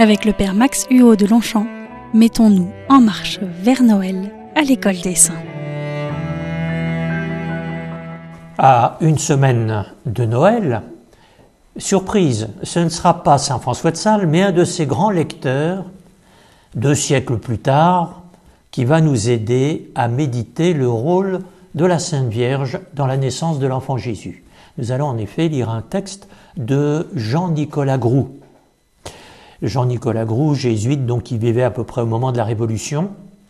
Avec le Père Max Huot de Longchamp, mettons-nous en marche vers Noël à l'École des Saints. À une semaine de Noël, surprise, ce ne sera pas saint François de Sales, mais un de ses grands lecteurs, 2 siècles plus tard, qui va nous aider à méditer le rôle de la Sainte Vierge dans la naissance de l'enfant Jésus. Nous allons en effet lire un texte de Jean-Nicolas Groux. Jean-Nicolas Groux, jésuite, donc qui vivait à peu près au moment de la Révolution,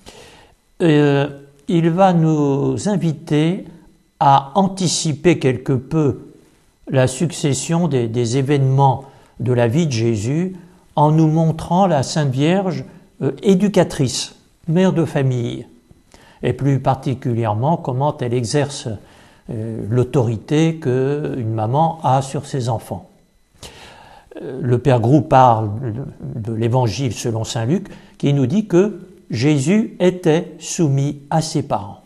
il va nous inviter à anticiper quelque peu la succession des événements de la vie de Jésus en nous montrant la Sainte Vierge éducatrice, mère de famille, et plus particulièrement comment elle exerce l'autorité qu'une maman a sur ses enfants. Le Père Groux parle de l'Évangile selon saint Luc, qui nous dit que Jésus était soumis à ses parents.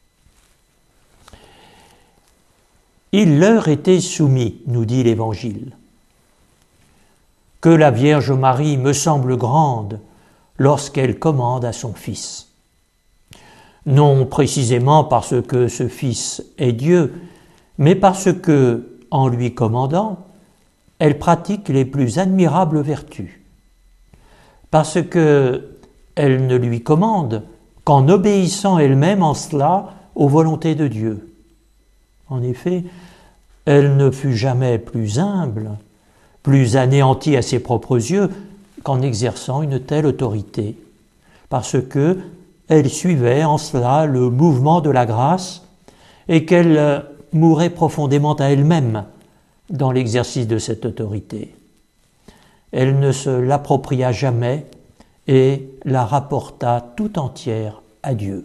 Il leur était soumis, nous dit l'Évangile. Que la Vierge Marie me semble grande lorsqu'elle commande à son Fils. Non précisément parce que ce Fils est Dieu, mais parce que, en lui commandant, elle pratique les plus admirables vertus. Parce que elle ne lui commande qu'en obéissant elle-même en cela aux volontés de Dieu. En effet, elle ne fut jamais plus humble, plus anéantie à ses propres yeux qu'en exerçant une telle autorité, parce que elle suivait en cela le mouvement de la grâce et qu'elle mourait profondément à elle-même dans l'exercice de cette autorité. Elle ne se l'appropria jamais et la rapporta tout entière à Dieu.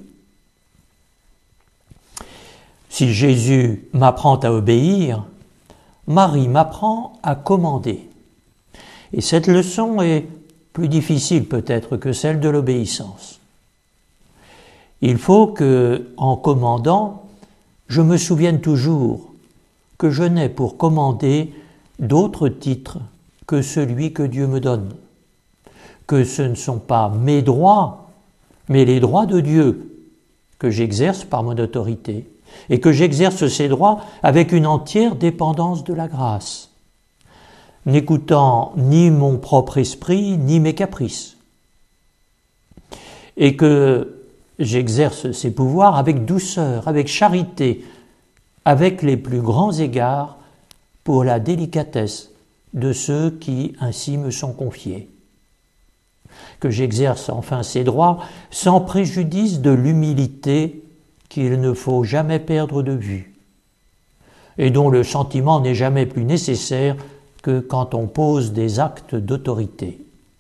Si Jésus m'apprend à obéir, Marie m'apprend à commander. Et cette leçon est plus difficile peut-être que celle de l'obéissance. Il faut que, en commandant, je me souvienne toujours que je n'ai pour commander d'autres titres que celui que Dieu me donne, que ce ne sont pas mes droits, mais les droits de Dieu que j'exerce par mon autorité, et que j'exerce ces droits avec une entière dépendance de la grâce, n'écoutant ni mon propre esprit, ni mes caprices, et que j'exerce ces pouvoirs avec douceur, avec charité, avec les plus grands égards pour la délicatesse de ceux qui ainsi me sont confiés. Que j'exerce enfin ces droits sans préjudice de l'humilité qu'il ne faut jamais perdre de vue, et dont le sentiment n'est jamais plus nécessaire que quand on pose des actes d'autorité.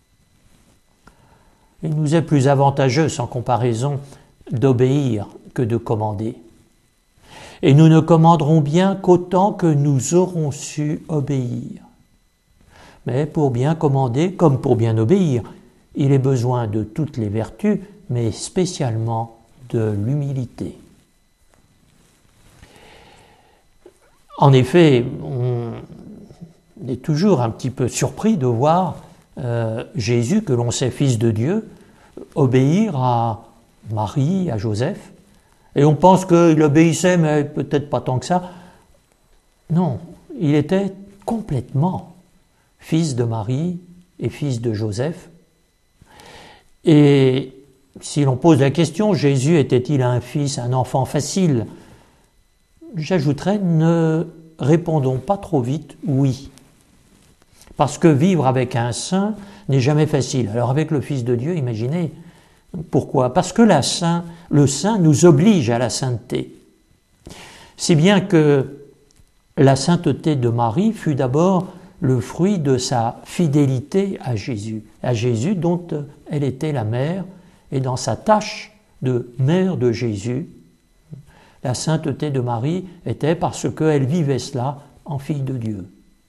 Il nous est plus avantageux, sans comparaison, d'obéir que de commander. Et nous ne commanderons bien qu'autant que nous aurons su obéir. Mais pour bien commander, comme pour bien obéir, il est besoin de toutes les vertus, mais spécialement de l'humilité. En effet, on est toujours un petit peu surpris de voir Jésus, que l'on sait fils de Dieu, obéir à Marie, à Joseph, et on pense qu'il obéissait, mais peut-être pas tant que ça. Non, il était complètement fils de Marie et fils de Joseph. Et si l'on pose la question, Jésus était-il un fils, un enfant facile? J'ajouterais, ne répondons pas trop vite oui. Parce que vivre avec un saint n'est jamais facile. Alors avec le Fils de Dieu, imaginez. Pourquoi? Parce que le saint nous oblige à la sainteté. Si bien que la sainteté de Marie fut d'abord le fruit de sa fidélité à Jésus dont elle était la mère, et dans sa tâche de mère de Jésus, la sainteté de Marie était parce qu'elle vivait cela en fille de Dieu.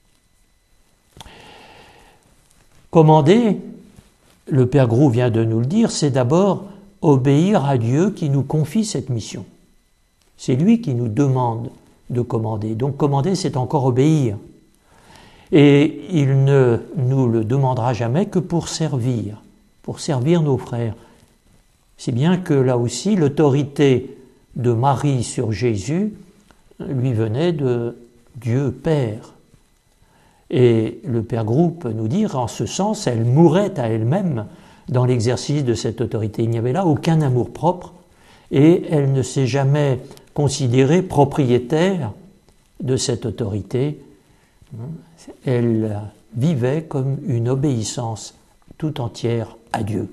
Commander, le Père Groux vient de nous le dire, c'est d'abord obéir à Dieu qui nous confie cette mission. C'est lui qui nous demande de commander. Donc commander, c'est encore obéir. Et il ne nous le demandera jamais que pour servir nos frères. Si bien que là aussi, l'autorité de Marie sur Jésus lui venait de Dieu Père. Et le Père Grou peut nous dire, en ce sens, elle mourait à elle-même dans l'exercice de cette autorité. Il n'y avait là aucun amour-propre et elle ne s'est jamais considérée propriétaire de cette autorité. Elle vivait comme une obéissance tout entière à Dieu.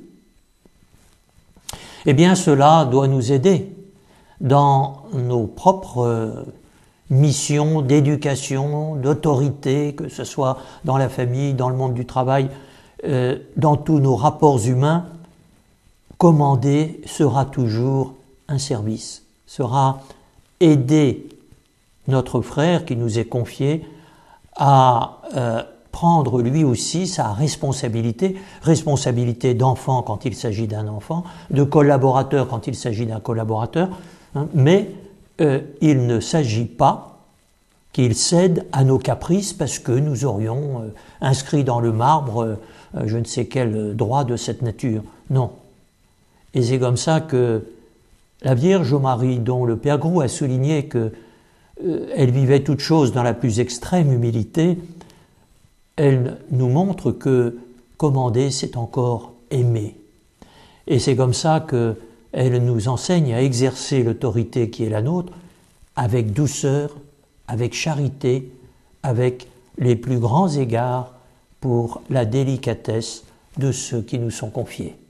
Eh bien, cela doit nous aider dans nos propres missions d'éducation, d'autorité, que ce soit dans la famille, dans le monde du travail, dans tous nos rapports humains. Commander sera toujours un service, sera aider notre frère qui nous est confié à prendre lui aussi sa responsabilité d'enfant quand il s'agit d'un enfant, de collaborateur quand il s'agit d'un collaborateur, mais il ne s'agit pas qu'il cède à nos caprices parce que nous aurions inscrit dans le marbre je ne sais quel droit de cette nature. Non. Et c'est comme ça que la Vierge Marie, dont le Père Grou a souligné qu'elle vivait toute chose dans la plus extrême humilité, elle nous montre que commander, c'est encore aimer. Et c'est comme ça qu'elle nous enseigne à exercer l'autorité qui est la nôtre avec douceur, avec charité, avec les plus grands égards pour la délicatesse de ceux qui nous sont confiés.